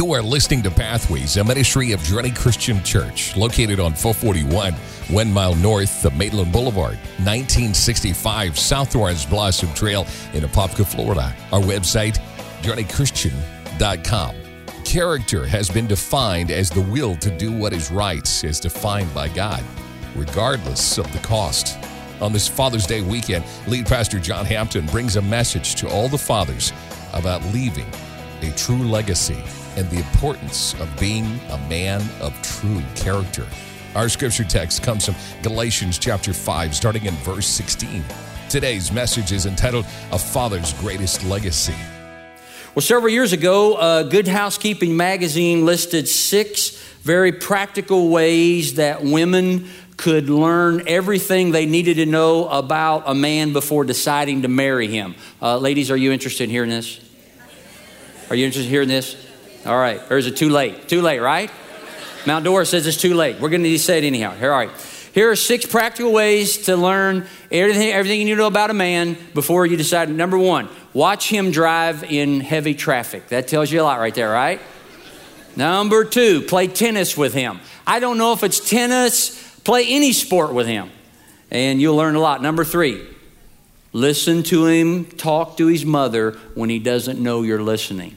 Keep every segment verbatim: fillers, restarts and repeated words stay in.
You are listening to Pathways, a ministry of Journey Christian Church, located on four forty-one, one mile north of Maitland Boulevard, nineteen sixty-five South Orange Blossom Trail in Apopka, Florida. Our website, journey christian dot com. Character has been defined as the will to do what is right, as defined by God, regardless of the cost. On this Father's Day weekend, lead pastor John Hampton brings a message to all the fathers about leaving a true legacy and the importance of being a man of true character. Our scripture text comes from Galatians chapter five, starting in verse sixteen. Today's message is entitled, A Father's Greatest Legacy. Well, several years ago, uh, Good Housekeeping magazine listed six very practical ways that women could learn everything they needed to know about a man before deciding to marry him. Uh, ladies, are you interested in hearing this? Are you interested in hearing this? All right. Or is it too late? Too late, right? Mount Dora says it's too late. We're going to need to say it anyhow. All right. Here are six practical ways to learn everything, everything you need to know about a man before you decide. Number one, watch him drive in heavy traffic. That tells you a lot right there, right? Number two, play tennis with him. I don't know if it's tennis, play any sport with him, and you'll learn a lot. Number three, listen to him talk to his mother when he doesn't know you're listening.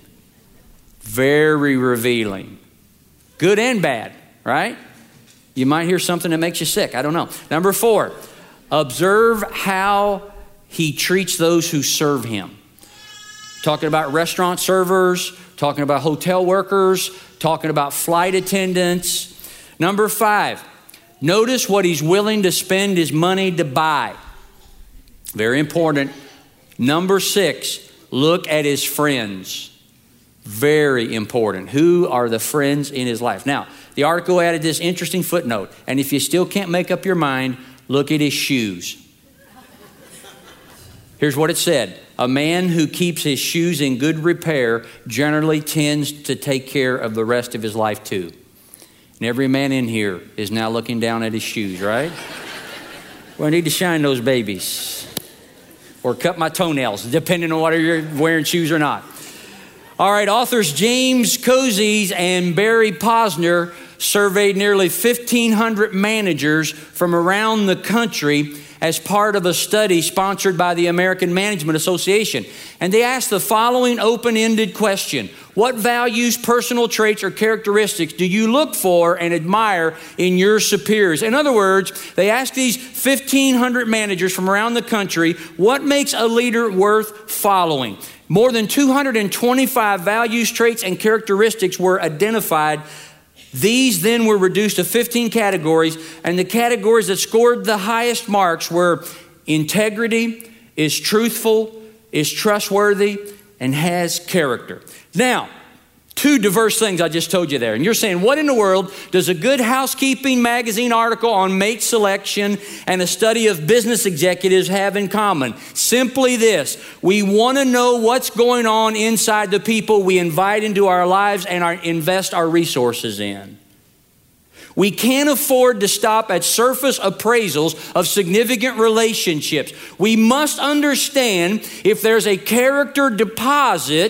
Very revealing. Good and bad, right? You might hear something that makes you sick. I don't know. Number four, observe how he treats those who serve him. Talking about restaurant servers, talking about hotel workers, talking about flight attendants. Number five, notice what he's willing to spend his money to buy. Very important. Number six, look at his friends. Very important. Who are the friends in his life? Now, the article added this interesting footnote. And if you still can't make up your mind, look at his shoes. Here's what it said. A man who keeps his shoes in good repair generally tends to take care of the rest of his life too. And every man in here is now looking down at his shoes, right? Well, I need to shine those babies. Or cut my toenails, depending on whether you're wearing shoes or not. All right, authors James Cozies and Barry Posner surveyed nearly fifteen hundred managers from around the country as part of a study sponsored by the American Management Association. And they asked the following open-ended question. What values, personal traits, or characteristics do you look for and admire in your superiors? In other words, they asked these fifteen hundred managers from around the country, what makes a leader worth following? More than two hundred twenty-five values, traits, and characteristics were identified. These then were reduced to fifteen categories, and the categories that scored the highest marks were integrity, is truthful, is trustworthy, and has character. Now, two diverse things I just told you there. And you're saying, what in the world does a Good Housekeeping magazine article on mate selection and a study of business executives have in common? Simply this. We want to know what's going on inside the people we invite into our lives and our, invest our resources in. We can't afford to stop at surface appraisals of significant relationships. We must understand if there's a character deposit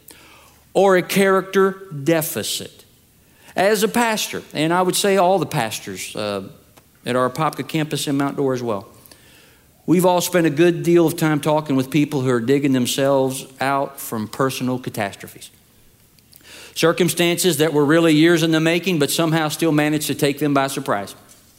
or a character deficit. As a pastor, and I would say all the pastors uh, at our Apopka campus in Mount Dora as well, we've all spent a good deal of time talking with people who are digging themselves out from personal catastrophes. Circumstances that were really years in the making, but somehow still managed to take them by surprise.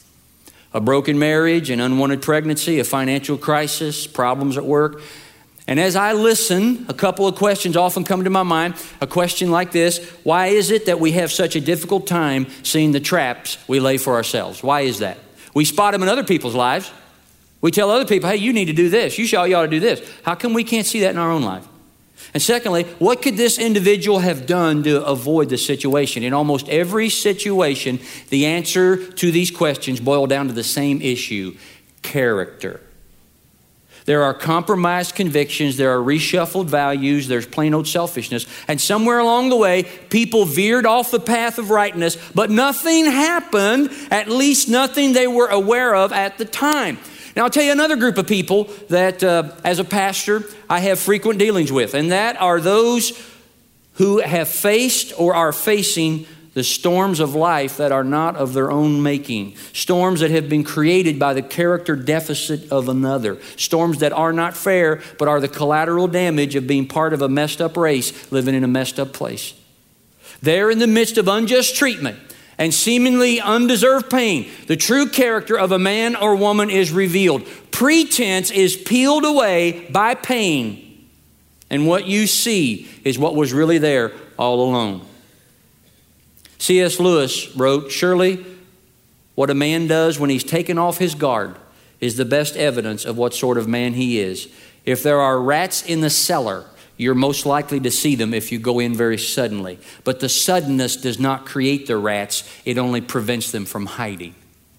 A broken marriage, an unwanted pregnancy, a financial crisis, problems at work. And as I listen, a couple of questions often come to my mind. A question like this: why is it that we have such a difficult time seeing the traps we lay for ourselves? Why is that? We spot them in other people's lives. We tell other people, hey, you need to do this. You should, you ought to do this. How come we can't see that in our own life? And secondly, what could this individual have done to avoid the situation? In almost every situation, the answer to these questions boil down to the same issue: character. There are compromised convictions, there are reshuffled values, there's plain old selfishness. And somewhere along the way, people veered off the path of rightness, but nothing happened, at least nothing they were aware of at the time. Now, I'll tell you another group of people that, uh, as a pastor, I have frequent dealings with, and that are those who have faced or are facing the storms of life that are not of their own making, storms that have been created by the character deficit of another, storms that are not fair but are the collateral damage of being part of a messed up race living in a messed up place. There in the midst of unjust treatment and seemingly undeserved pain, the true character of a man or woman is revealed. Pretense is peeled away by pain, and what you see is what was really there all along. C S Lewis wrote, "Surely what a man does when he's taken off his guard is the best evidence of what sort of man he is. If there are rats in the cellar, you're most likely to see them if you go in very suddenly. But the suddenness does not create the rats. It only prevents them from hiding."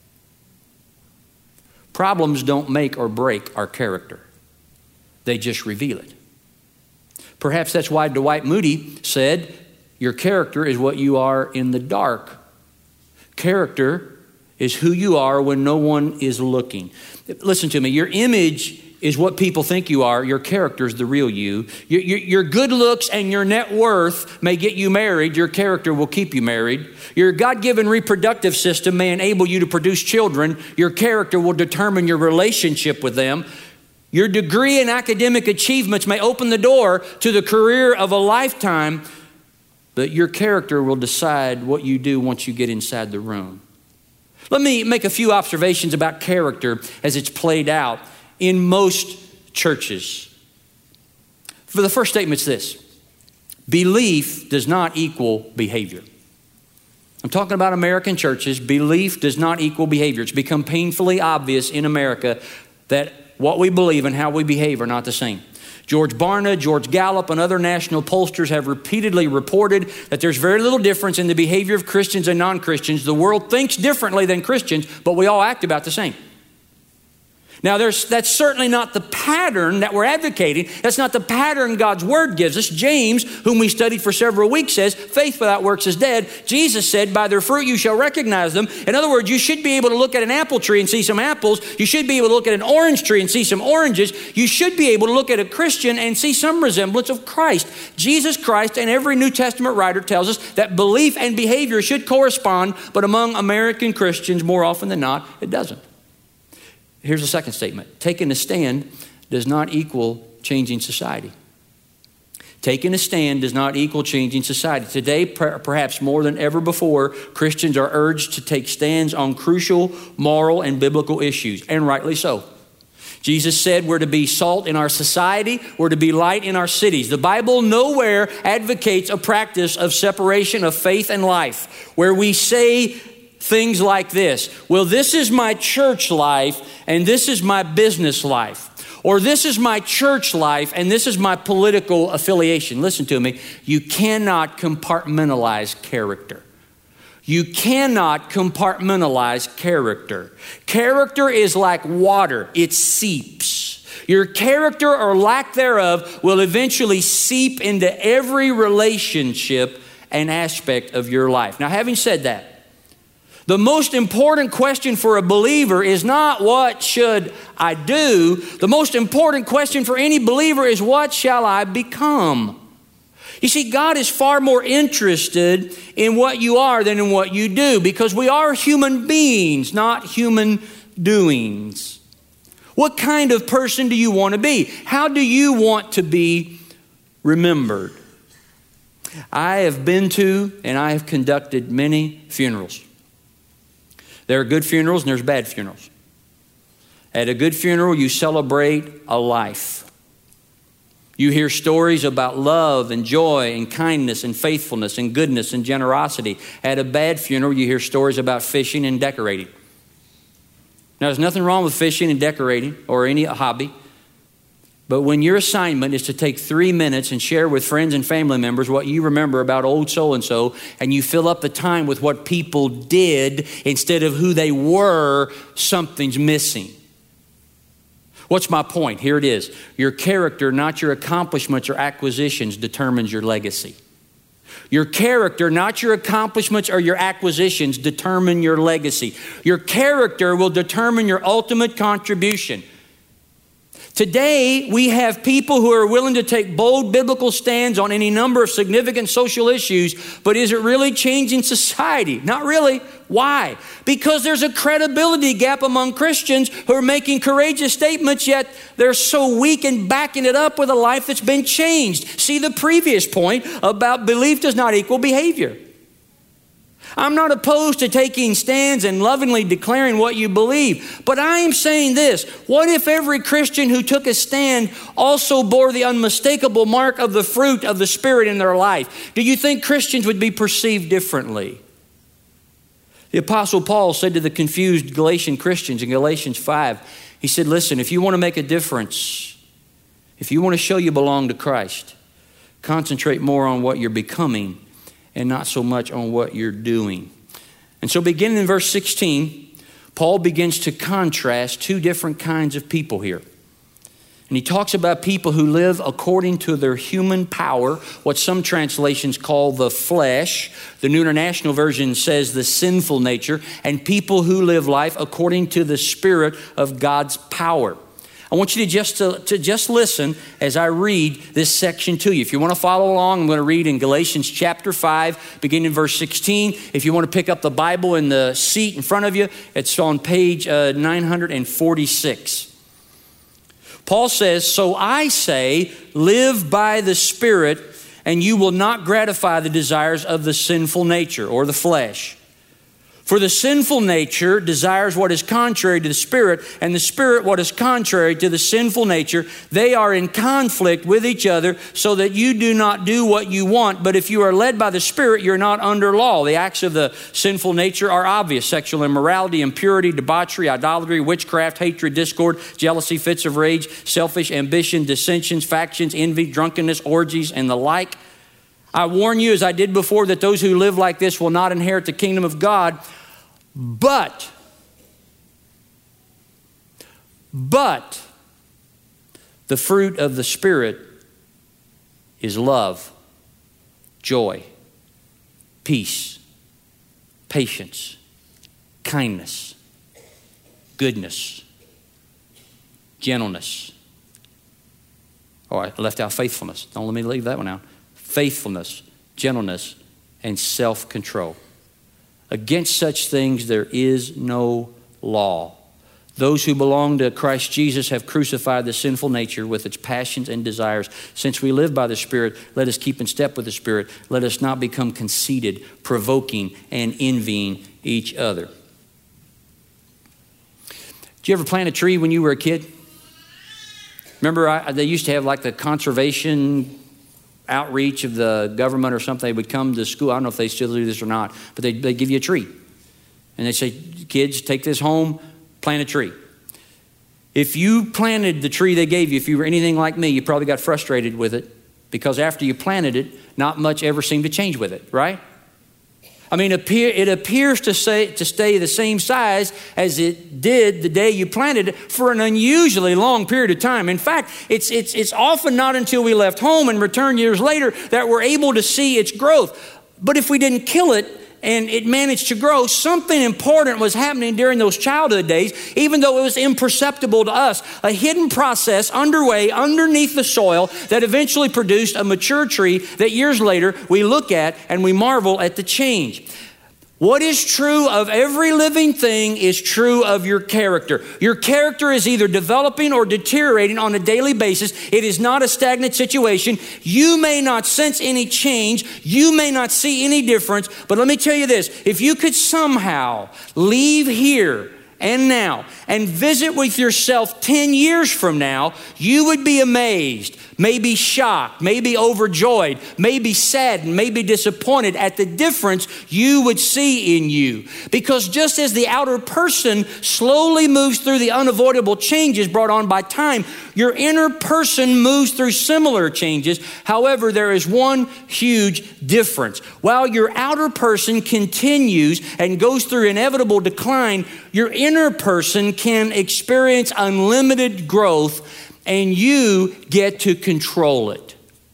Problems don't make or break our character. They just reveal it. Perhaps that's why Dwight Moody said, "Your character is what you are in the dark." Character is who you are when no one is looking. Listen to me. Your image is what people think you are. Your character is the real you. Your, your, your good looks and your net worth may get you married. Your character will keep you married. Your God-given reproductive system may enable you to produce children. Your character will determine your relationship with them. Your degree and academic achievements may open the door to the career of a lifetime, but your character will decide what you do once you get inside the room. Let me make a few observations about character as it's played out in most churches. For the first statement, it's this: belief does not equal behavior. I'm talking about American churches. Belief does not equal behavior. It's become painfully obvious in America that what we believe and how we behave are not the same. George Barna, George Gallup, and other national pollsters have repeatedly reported that there's very little difference in the behavior of Christians and non-Christians. The world thinks differently than Christians, but we all act about the same. Now, there's, that's certainly not the pattern that we're advocating. That's not the pattern God's Word gives us. James, whom we studied for several weeks, says, faith without works is dead. Jesus said, by their fruit you shall recognize them. In other words, you should be able to look at an apple tree and see some apples. You should be able to look at an orange tree and see some oranges. You should be able to look at a Christian and see some resemblance of Christ. Jesus Christ and every New Testament writer tells us that belief and behavior should correspond, but among American Christians, more often than not, it doesn't. Here's the second statement. Taking a stand does not equal changing society. Taking a stand does not equal changing society. Today, perhaps more than ever before, Christians are urged to take stands on crucial moral and biblical issues, and rightly so. Jesus said we're to be salt in our society, we're to be light in our cities. The Bible nowhere advocates a practice of separation of faith and life, where we say things like this: well, this is my church life and this is my business life. Or this is my church life and this is my political affiliation. Listen to me. You cannot compartmentalize character. You cannot compartmentalize character. Character is like water. It seeps. Your character or lack thereof will eventually seep into every relationship and aspect of your life. Now, having said that, the most important question for a believer is not what should I do. The most important question for any believer is what shall I become? You see, God is far more interested in what you are than in what you do, because we are human beings, not human doings. What kind of person do you want to be? How do you want to be remembered? I have been to and I have conducted many funerals. There are good funerals and there's bad funerals. At a good funeral, you celebrate a life. You hear stories about love and joy and kindness and faithfulness and goodness and generosity. At a bad funeral, you hear stories about fishing and decorating. Now, there's nothing wrong with fishing and decorating or any hobby. But when your assignment is to take three minutes and share with friends and family members what you remember about old so-and-so, and you fill up the time with what people did instead of who they were, something's missing. What's my point? Here it is. Your character, not your accomplishments or acquisitions, determines your legacy. Your character, not your accomplishments or your acquisitions, determine your legacy. Your character will determine your ultimate contribution. Today, we have people who are willing to take bold biblical stands on any number of significant social issues, but is it really changing society? Not really. Why? Because there's a credibility gap among Christians who are making courageous statements, yet they're so weak in backing it up with a life that's been changed. See the previous point about belief does not equal behavior. I'm not opposed to taking stands and lovingly declaring what you believe, but I am saying this: what if every Christian who took a stand also bore the unmistakable mark of the fruit of the Spirit in their life? Do you think Christians would be perceived differently? The Apostle Paul said to the confused Galatian Christians in Galatians five, he said, listen, if you want to make a difference, if you want to show you belong to Christ, concentrate more on what you're becoming and not so much on what you're doing. And so beginning in verse sixteen, Paul begins to contrast two different kinds of people here. And he talks about people who live according to their human power, what some translations call the flesh. The New International Version says the sinful nature, and people who live life according to the Spirit of God's power. I want you to just, to, to just listen as I read this section to you. If you want to follow along, I'm going to read in Galatians chapter five, beginning in verse sixteen. If you want to pick up the Bible in the seat in front of you, it's on page uh, nine forty-six. Paul says, so I say, live by the Spirit, and you will not gratify the desires of the sinful nature or the flesh. For the sinful nature desires what is contrary to the Spirit, and the Spirit what is contrary to the sinful nature. They are in conflict with each other, so that you do not do what you want. But if you are led by the Spirit, you're not under law. The acts of the sinful nature are obvious: sexual immorality, impurity, debauchery, idolatry, witchcraft, hatred, discord, jealousy, fits of rage, selfish ambition, dissensions, factions, envy, drunkenness, orgies, and the like. I warn you, as I did before, that those who live like this will not inherit the kingdom of God. But, but the fruit of the Spirit is love, joy, peace, patience, kindness, goodness, gentleness. Oh, I left out faithfulness. Don't let me leave that one out. Faithfulness, gentleness, and self-control. Against such things there is no law. Those who belong to Christ Jesus have crucified the sinful nature with its passions and desires. Since we live by the Spirit, let us keep in step with the Spirit. Let us not become conceited, provoking, and envying each other. Did you ever plant a tree when you were a kid? Remember, I, they used to have like the conservation outreach of the government or something. They would come to school. I don't know if they still do this or not, but they they give you a tree. And they say, kids, take this home, plant a tree. If you planted the tree they gave you, if you were anything like me, you probably got frustrated with it, because after you planted it, not much ever seemed to change with it, right? I mean, it appears to say to stay the same size as it did the day you planted it for an unusually long period of time. In fact, it's it's it's often not until we left home and returned years later that we're able to see its growth. But if we didn't kill it and it managed to grow, something important was happening during those childhood days, even though it was imperceptible to us. A hidden process underway underneath the soil that eventually produced a mature tree that years later we look at and we marvel at the change. What is true of every living thing is true of your character. Your character is either developing or deteriorating on a daily basis. It is not a stagnant situation. You may not sense any change. You may not see any difference. But let me tell you this. If you could somehow leave here and now and visit with yourself ten years from now, you would be amazed, maybe shocked, maybe overjoyed, maybe saddened, maybe disappointed at the difference you would see in you. Because just as the outer person slowly moves through the unavoidable changes brought on by time, your inner person moves through similar changes. However, there is one huge difference. While your outer person continues and goes through inevitable decline, your inner person can experience unlimited growth, and you get to control it.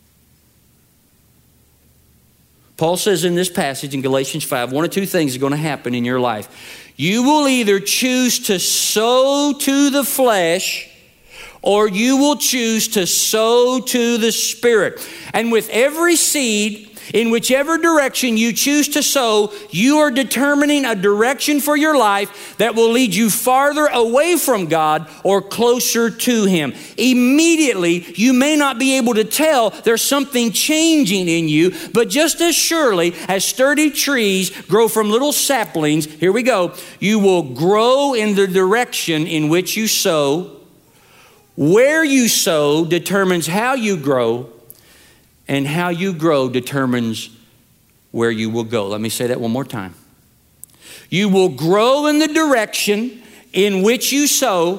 Paul says in this passage in Galatians five, one of two things are going to happen in your life. You will either choose to sow to the flesh, or you will choose to sow to the Spirit. And with every seed, in whichever direction you choose to sow, you are determining a direction for your life that will lead you farther away from God or closer to Him. Immediately, you may not be able to tell there's something changing in you, but just as surely as sturdy trees grow from little saplings, here we go, you will grow in the direction in which you sow. Where you sow determines how you grow, and how you grow determines where you will go. Let me say that one more time. You will grow in the direction in which you sow.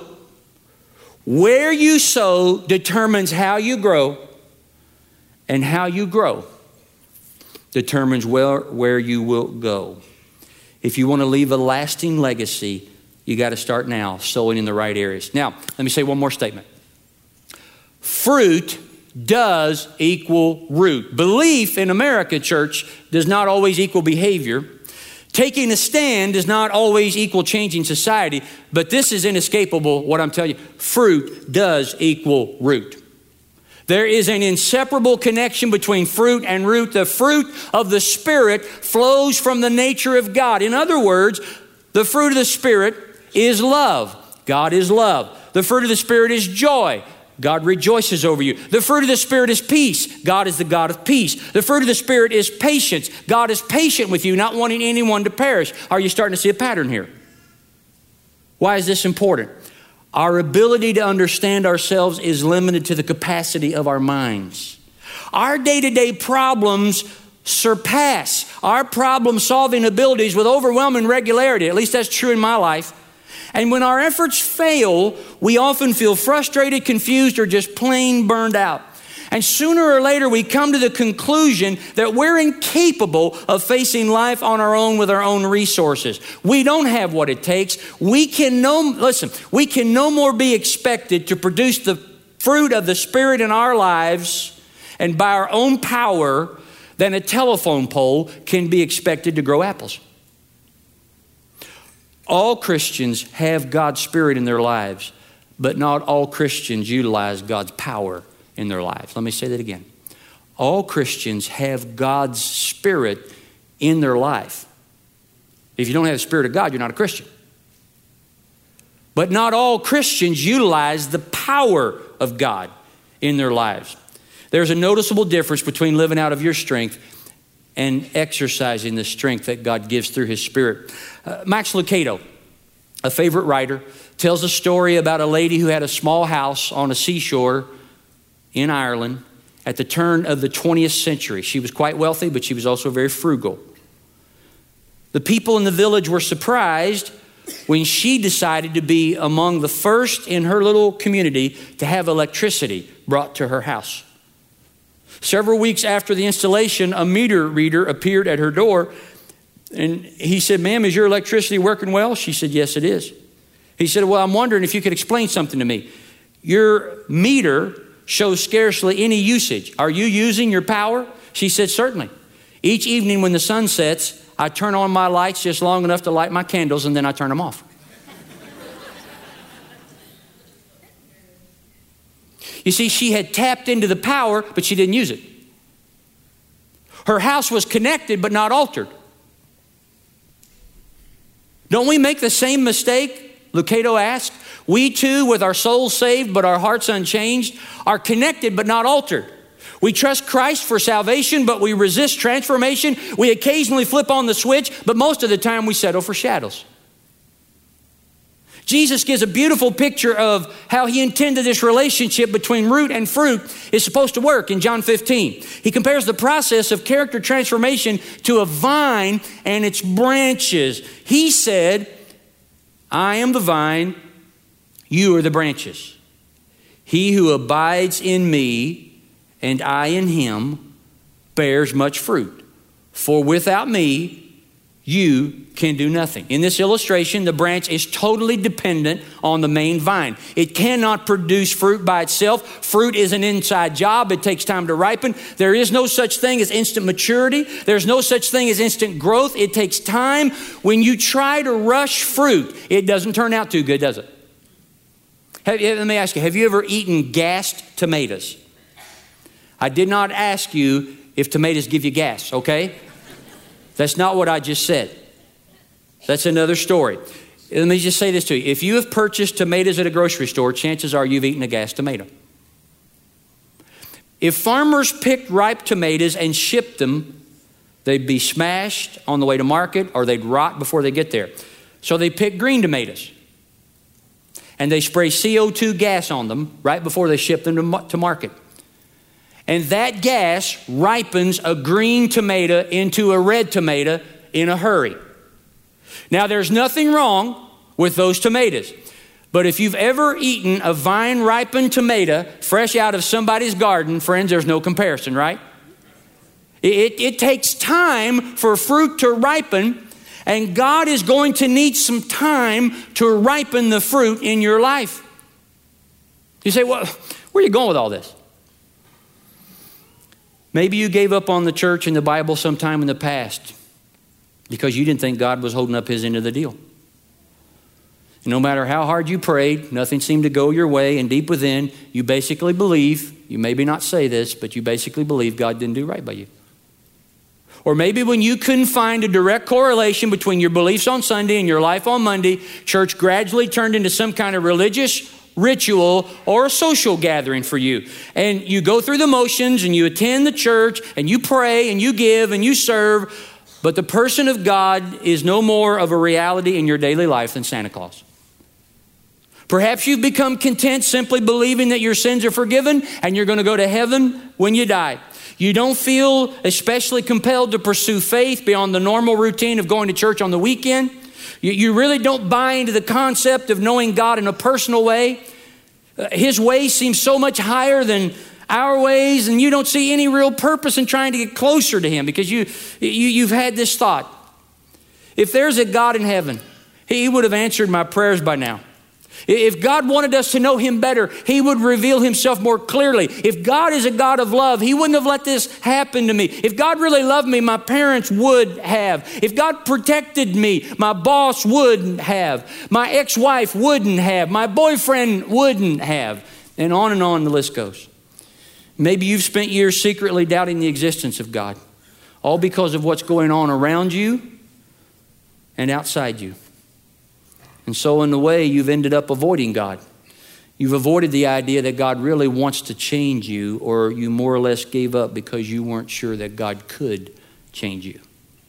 Where you sow determines how you grow, and how you grow determines where, where you will go. If you want to leave a lasting legacy, you got to start now, sowing in the right areas. Now, let me say one more statement. Fruit does equal root. Belief in America, church, does not always equal behavior. Taking a stand does not always equal changing society, but this is inescapable, what I'm telling you. Fruit does equal root. There is an inseparable connection between fruit and root. The fruit of the Spirit flows from the nature of God. In other words, the fruit of the Spirit is love. God is love. The fruit of the Spirit is joy. God rejoices over you. The fruit of the Spirit is peace. God is the God of peace. The fruit of the Spirit is patience. God is patient with you, not wanting anyone to perish. Are you starting to see a pattern here? Why is this important? Our ability to understand ourselves is limited to the capacity of our minds. Our day-to-day problems surpass our problem-solving abilities with overwhelming regularity. At least that's true in my life. And when our efforts fail, we often feel frustrated, confused, or just plain burned out. And sooner or later, we come to the conclusion that we're incapable of facing life on our own with our own resources. We don't have what it takes. We can no, listen, we can no more be expected to produce the fruit of the Spirit in our lives and by our own power than a telephone pole can be expected to grow apples. All Christians have God's Spirit in their lives, but not all Christians utilize God's power in their lives. Let me say that again. All Christians have God's Spirit in their life. If you don't have the Spirit of God, you're not a Christian. But not all Christians utilize the power of God in their lives. There's a noticeable difference between living out of your strength and exercising the strength that God gives through His Spirit. Uh, Max Lucado, a favorite writer, tells a story about a lady who had a small house on a seashore in Ireland at the turn of the twentieth century. She was quite wealthy, but she was also very frugal. The people in the village were surprised when she decided to be among the first in her little community to have electricity brought to her house. Several weeks after the installation, a meter reader appeared at her door, and he said, "Ma'am, is your electricity working well?" She said, "Yes, it is." He said, "Well, I'm wondering if you could explain something to me. Your meter shows scarcely any usage. Are you using your power?" She said, "Certainly. Each evening when the sun sets, I turn on my lights just long enough to light my candles, and then I turn them off." You see, she had tapped into the power, but she didn't use it. Her house was connected, but not altered. Don't we make the same mistake? Lucado asked. We too, with our souls saved, but our hearts unchanged, are connected, but not altered. We trust Christ for salvation, but we resist transformation. We occasionally flip on the switch, but most of the time we settle for shadows. Jesus gives a beautiful picture of how He intended this relationship between root and fruit is supposed to work in John fifteen. He compares the process of character transformation to a vine and its branches. He said, "I am the vine, you are the branches. He who abides in me and I in him bears much fruit. For without me, you can do nothing." In this illustration, the branch is totally dependent on the main vine. It cannot produce fruit by itself. Fruit is an inside job. It takes time to ripen. There is no such thing as instant maturity. There's no such thing as instant growth. It takes time. When you try to rush fruit, it doesn't turn out too good, does it? Have, let me ask you, have you ever eaten gassed tomatoes? I did not ask you if tomatoes give you gas, okay? That's not what I just said. That's another story. Let me just say this to you. If you have purchased tomatoes at a grocery store, chances are you've eaten a gassed tomato. If farmers picked ripe tomatoes and shipped them, they'd be smashed on the way to market or they'd rot before they get there. So they pick green tomatoes. And they spray C O two gas on them right before they ship them to, to market. And that gas ripens a green tomato into a red tomato in a hurry. Now, there's nothing wrong with those tomatoes. But if you've ever eaten a vine-ripened tomato fresh out of somebody's garden, friends, there's no comparison, right? It, it takes time for fruit to ripen. And God is going to need some time to ripen the fruit in your life. You say, well, where are you going with all this? Maybe you gave up on the church and the Bible sometime in the past because you didn't think God was holding up his end of the deal. And no matter how hard you prayed, nothing seemed to go your way, and deep within, you basically believe, you maybe not say this, but you basically believe God didn't do right by you. Or maybe when you couldn't find a direct correlation between your beliefs on Sunday and your life on Monday, church gradually turned into some kind of religious ritual or a social gathering for you. And you go through the motions and you attend the church and you pray and you give and you serve, but the person of God is no more of a reality in your daily life than Santa Claus. Perhaps you've become content simply believing that your sins are forgiven and you're going to go to heaven when you die. You don't feel especially compelled to pursue faith beyond the normal routine of going to church on the weekend. You, you really don't buy into the concept of knowing God in a personal way. Uh, his ways seem so much higher than our ways, and you don't see any real purpose in trying to get closer to him because you, you, you've had this thought. If there's a God in heaven, he would have answered my prayers by now. If God wanted us to know him better, he would reveal himself more clearly. If God is a God of love, he wouldn't have let this happen to me. If God really loved me, my parents would have. If God protected me, my boss wouldn't have. My ex-wife wouldn't have. My boyfriend wouldn't have. And on and on the list goes. Maybe you've spent years secretly doubting the existence of God, all because of what's going on around you and outside you. And so in a way, you've ended up avoiding God. You've avoided the idea that God really wants to change you, or you more or less gave up because you weren't sure that God could change you.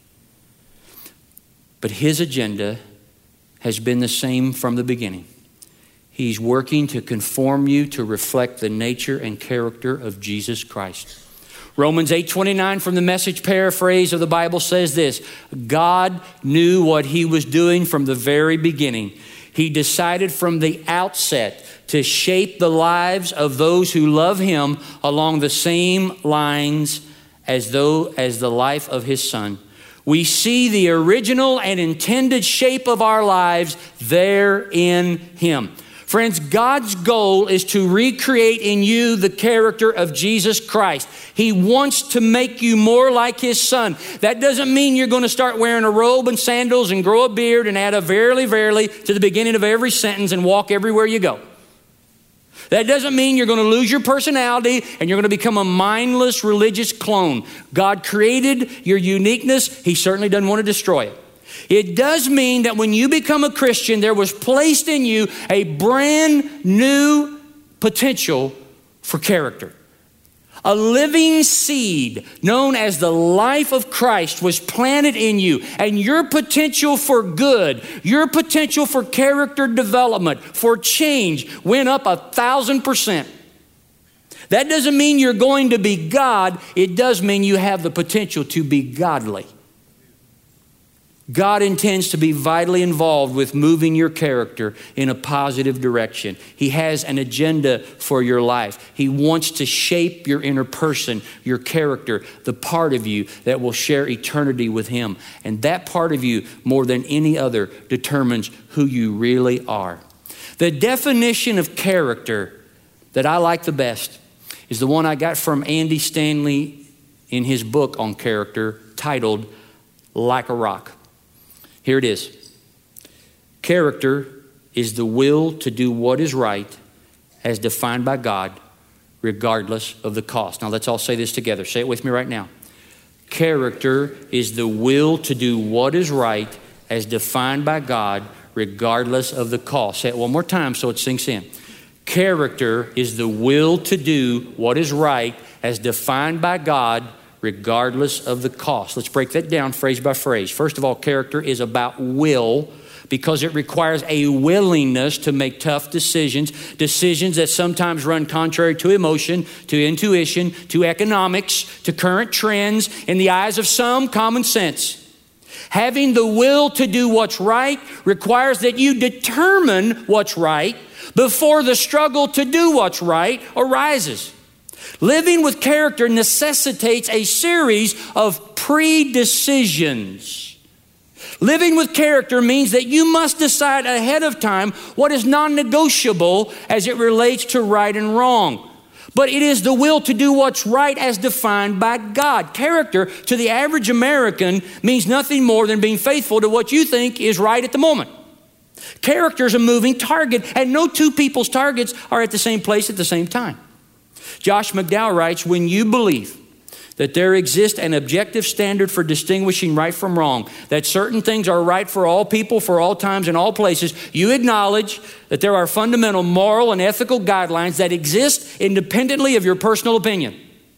But his agenda has been the same from the beginning. He's working to conform you to reflect the nature and character of Jesus Christ. Romans eight twenty-nine from the Message paraphrase of the Bible says this: God knew what he was doing from the very beginning. He decided from the outset to shape the lives of those who love him along the same lines as though as the life of his son. We see the original and intended shape of our lives there in him. Friends, God's goal is to recreate in you the character of Jesus Christ. He wants to make you more like his son. That doesn't mean you're going to start wearing a robe and sandals and grow a beard and add a verily, verily to the beginning of every sentence and walk everywhere you go. That doesn't mean you're going to lose your personality and you're going to become a mindless religious clone. God created your uniqueness. He certainly doesn't want to destroy it. It does mean that when you become a Christian, there was placed in you a brand new potential for character. A living seed known as the life of Christ was planted in you, and your potential for good, your potential for character development, for change went up a thousand percent. That doesn't mean you're going to be God. It does mean you have the potential to be godly. God intends to be vitally involved with moving your character in a positive direction. He has an agenda for your life. He wants to shape your inner person, your character, the part of you that will share eternity with him. And that part of you, more than any other, determines who you really are. The definition of character that I like the best is the one I got from Andy Stanley in his book on character titled Like a Rock. Here it is. Character is the will to do what is right as defined by God, regardless of the cost. Now let's all say this together. Say it with me right now. Character is the will to do what is right as defined by God, regardless of the cost. Say it one more time so it sinks in. Character is the will to do what is right as defined by God, regardless of the cost. Let's break that down phrase by phrase. First of all, character is about will, because it requires a willingness to make tough decisions, decisions that sometimes run contrary to emotion, to intuition, to economics, to current trends, in the eyes of some, common sense. Having the will to do what's right requires that you determine what's right before the struggle to do what's right arises. Living with character necessitates a series of pre-decisions. Living with character means that you must decide ahead of time what is non-negotiable as it relates to right and wrong. But it is the will to do what's right as defined by God. Character to the average American means nothing more than being faithful to what you think is right at the moment. Character is a moving target, and no two people's targets are at the same place at the same time. Josh McDowell writes, when you believe that there exists an objective standard for distinguishing right from wrong, that certain things are right for all people, for all times and all places, you acknowledge that there are fundamental moral and ethical guidelines that exist independently of your personal opinion.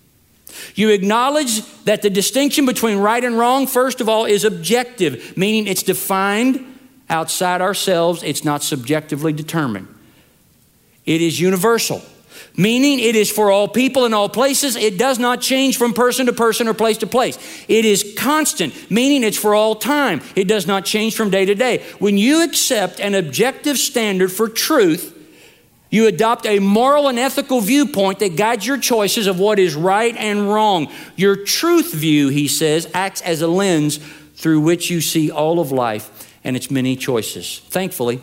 You acknowledge that the distinction between right and wrong, first of all, is objective, meaning it's defined outside ourselves. It's not subjectively determined. It is universal, meaning it is for all people in all places. It does not change from person to person or place to place. It is constant, meaning it's for all time. It does not change from day to day. When you accept an objective standard for truth, you adopt a moral and ethical viewpoint that guides your choices of what is right and wrong. Your truth view, he says, acts as a lens through which you see all of life and its many choices. Thankfully,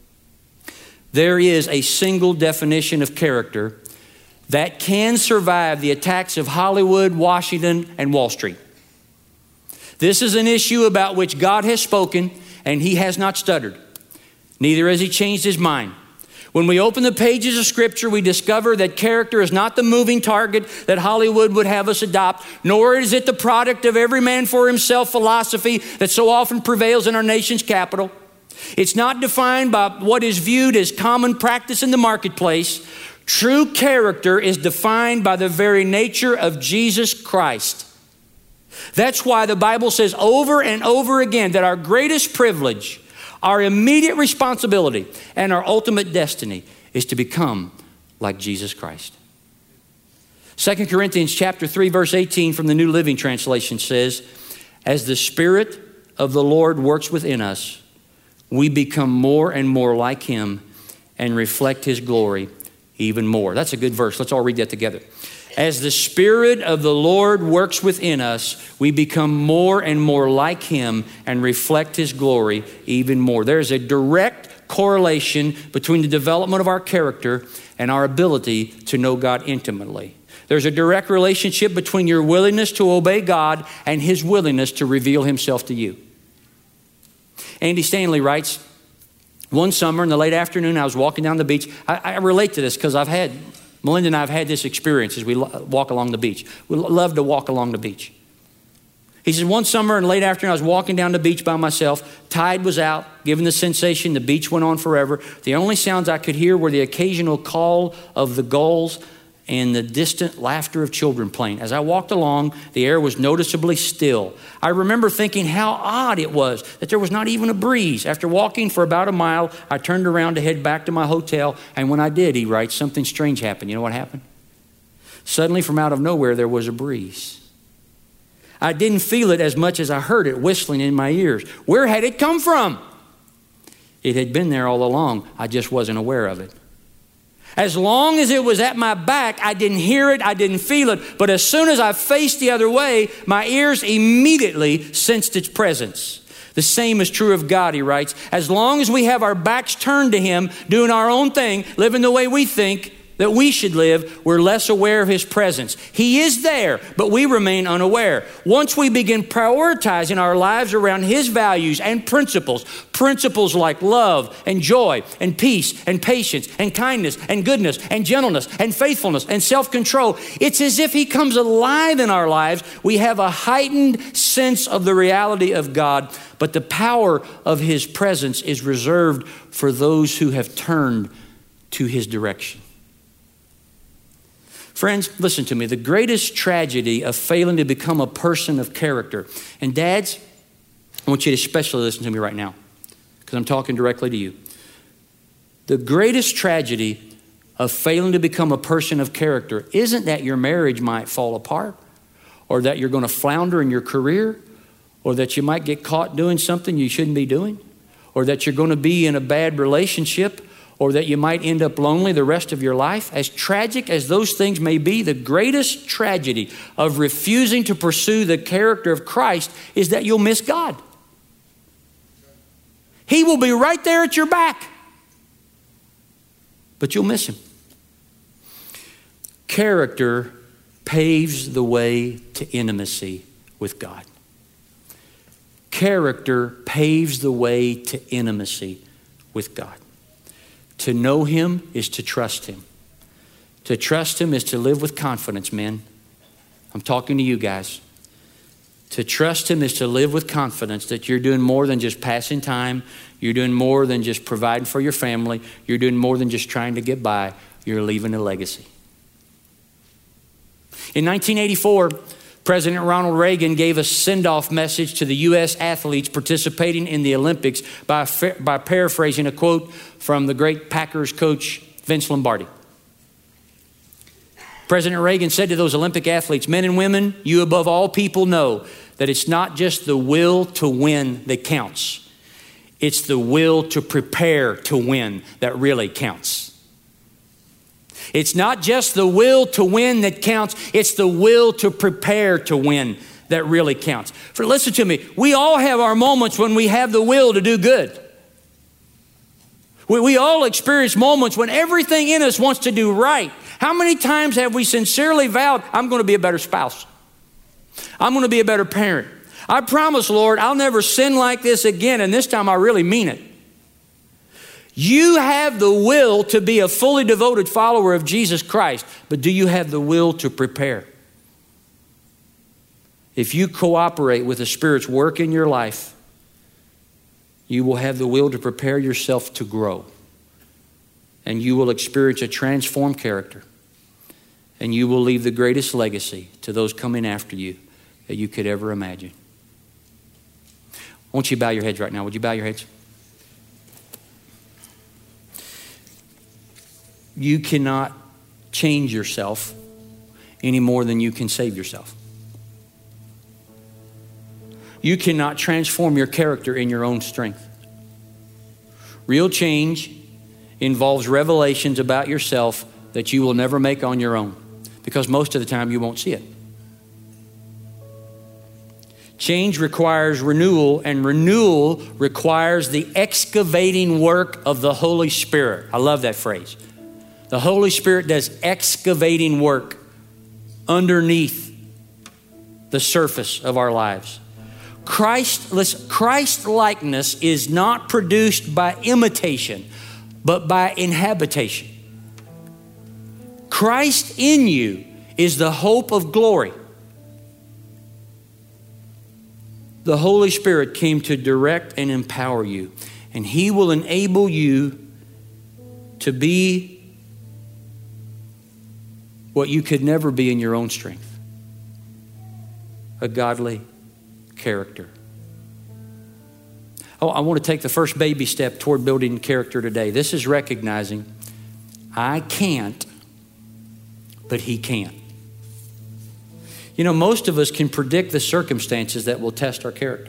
there is a single definition of character that can survive the attacks of Hollywood, Washington, and Wall Street. This is an issue about which God has spoken, and he has not stuttered. Neither has he changed his mind. When we open the pages of Scripture, we discover that character is not the moving target that Hollywood would have us adopt, nor is it the product of every man for himself philosophy that so often prevails in our nation's capital. It's not defined by what is viewed as common practice in the marketplace. True character is defined by the very nature of Jesus Christ. That's why the Bible says over and over again that our greatest privilege, our immediate responsibility, and our ultimate destiny is to become like Jesus Christ. Second Corinthians chapter three, verse eighteen from the New Living Translation says, as the Spirit of the Lord works within us, we become more and more like him and reflect his glory even more. That's a good verse. Let's all read that together. As the Spirit of the Lord works within us, we become more and more like him and reflect his glory even more. There's a direct correlation between the development of our character and our ability to know God intimately. There's a direct relationship between your willingness to obey God and his willingness to reveal himself to you. Andy Stanley writes, one summer in the late afternoon, I was walking down the beach. I, I relate to this because I've had, Melinda and I have had this experience as we lo- walk along the beach. We love to walk along the beach. He says, one summer in the late afternoon, I was walking down the beach by myself. Tide was out, given the sensation the beach went on forever. The only sounds I could hear were the occasional call of the gulls and the distant laughter of children playing. As I walked along, the air was noticeably still. I remember thinking how odd it was that there was not even a breeze. After walking for about a mile, I turned around to head back to my hotel, and when I did, he writes, something strange happened. You know what happened? Suddenly, from out of nowhere, there was a breeze. I didn't feel it as much as I heard it whistling in my ears. Where had it come from? It had been there all along. I just wasn't aware of it. As long as it was at my back, I didn't hear it, I didn't feel it. But as soon as I faced the other way, my ears immediately sensed its presence. The same is true of God, he writes. As long as we have our backs turned to him, doing our own thing, living the way we think, that we should live, we're less aware of his presence. He is there, but we remain unaware. Once we begin prioritizing our lives around his values and principles, principles like love and joy and peace and patience and kindness and goodness and gentleness and faithfulness and self-control, it's as if he comes alive in our lives. We have a heightened sense of the reality of God, but the power of his presence is reserved for those who have turned to his direction. Friends, listen to me. The greatest tragedy of failing to become a person of character, and dads, I want you to especially listen to me right now because I'm talking directly to you. The greatest tragedy of failing to become a person of character isn't that your marriage might fall apart or that you're going to flounder in your career or that you might get caught doing something you shouldn't be doing or that you're going to be in a bad relationship or that you might end up lonely the rest of your life. As tragic as those things may be, the greatest tragedy of refusing to pursue the character of Christ is that you'll miss God. He will be right there at your back, but you'll miss him. Character paves the way to intimacy with God. Character paves the way to intimacy with God. To know him is to trust him. To trust him is to live with confidence, men. I'm talking to you guys. To trust him is to live with confidence that you're doing more than just passing time. You're doing more than just providing for your family. You're doing more than just trying to get by. You're leaving a legacy. In nineteen eighty-four, President Ronald Reagan gave a send-off message to the U S athletes participating in the Olympics by, by paraphrasing a quote from the great Packers coach Vince Lombardi. President Reagan said to those Olympic athletes, "Men and women, you above all people know that it's not just the will to win that counts. It's the will to prepare to win that really counts." It's not just the will to win that counts. It's the will to prepare to win that really counts. For listen to me. We all have our moments when we have the will to do good. We, we all experience moments when everything in us wants to do right. How many times have we sincerely vowed, I'm going to be a better spouse. I'm going to be a better parent. I promise, Lord, I'll never sin like this again. And this time I really mean it. You have the will to be a fully devoted follower of Jesus Christ, but do you have the will to prepare? If you cooperate with the Spirit's work in your life, you will have the will to prepare yourself to grow. And you will experience a transformed character. And you will leave the greatest legacy to those coming after you that you could ever imagine. I want you to bow your heads right now. Would you bow your heads? You cannot change yourself any more than you can save yourself. You cannot transform your character in your own strength. Real change involves revelations about yourself that you will never make on your own, because most of the time you won't see it. Change requires renewal, and renewal requires the excavating work of the Holy Spirit. I love that phrase. The Holy Spirit does excavating work underneath the surface of our lives. Christ, listen, Christ likeness is not produced by imitation, but by inhabitation. Christ in you is the hope of glory. The Holy Spirit came to direct and empower you, and he will enable you to be what you could never be in your own strength. A godly character. Oh, I want to take the first baby step toward building character today. This is recognizing I can't, but he can. You know, most of us can predict the circumstances that will test our character.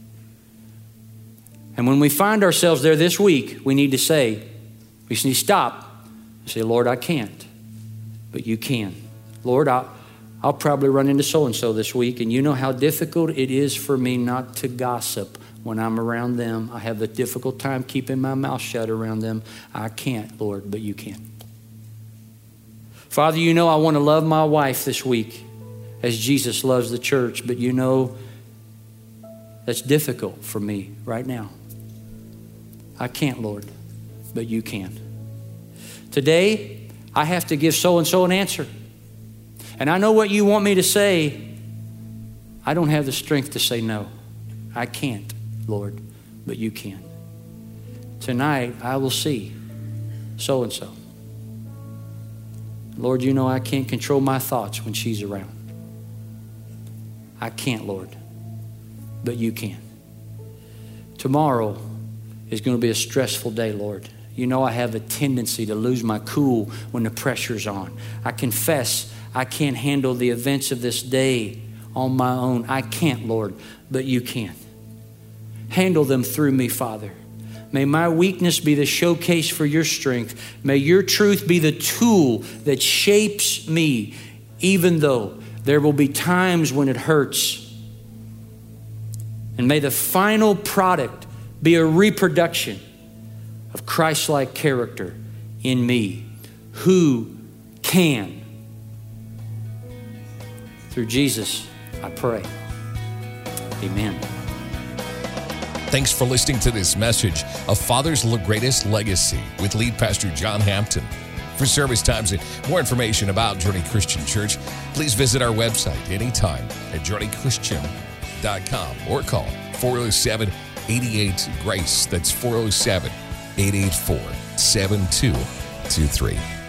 And when we find ourselves there this week, we need to say, we just need to stop and say, Lord, I can't, but you can. Lord, I'll, I'll probably run into so-and-so this week, and you know how difficult it is for me not to gossip when I'm around them. I have a difficult time keeping my mouth shut around them. I can't, Lord, but you can. Father, you know I want to love my wife this week as Jesus loves the church, but you know that's difficult for me right now. I can't, Lord, but you can. Today, I have to give so-and-so an answer. And I know what you want me to say. I don't have the strength to say no. I can't, Lord, but you can. Tonight, I will see so-and-so. Lord, you know I can't control my thoughts when she's around. I can't, Lord, but you can. Tomorrow is going to be a stressful day, Lord. You know I have a tendency to lose my cool when the pressure's on. I confess I can't handle the events of this day on my own. I can't, Lord, but you can. Handle them through me, Father. May my weakness be the showcase for your strength. May your truth be the tool that shapes me, even though there will be times when it hurts. And may the final product be a reproduction of Christ-like character in me, who can. Through Jesus, I pray. Amen. Thanks for listening to this message of Father's Greatest Legacy with lead pastor John Hampton. For service times and more information about Journey Christian Church, please visit our website anytime at journey christian dot com or call four oh seven, eight eight, GRACE. That's four oh seven, eight eight four, seven two two three.